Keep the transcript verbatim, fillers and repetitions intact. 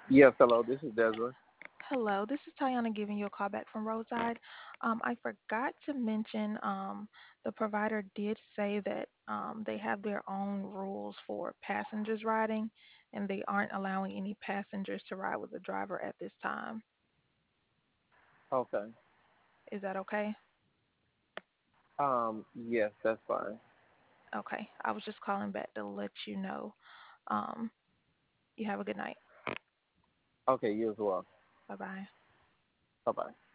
Yes, hello, this is Desiree. Hello, this is Tayana giving you a call back from Roadside. Um, I forgot to mention um, the provider did say that um, they have their own rules for passengers riding, and they aren't allowing any passengers to ride with the driver at this time. Okay. Is that okay? Um, yes, that's fine. Okay. I was just calling back to let you know. Um, you have a good night. Okay, you as well. Bye bye. Bye bye.